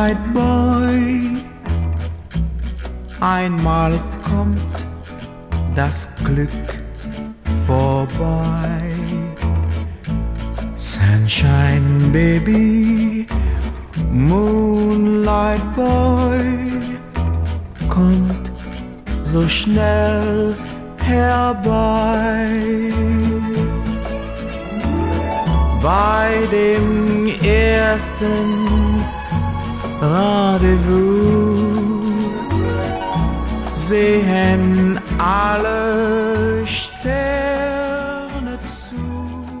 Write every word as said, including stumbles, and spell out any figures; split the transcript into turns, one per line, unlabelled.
Moonlight Boy. Einmal kommt das Glück vorbei. Sunshine Baby, Moonlight Boy, kommt so schnell herbei. Bei dem ersten Rendezvous sehen alle Sterne zu.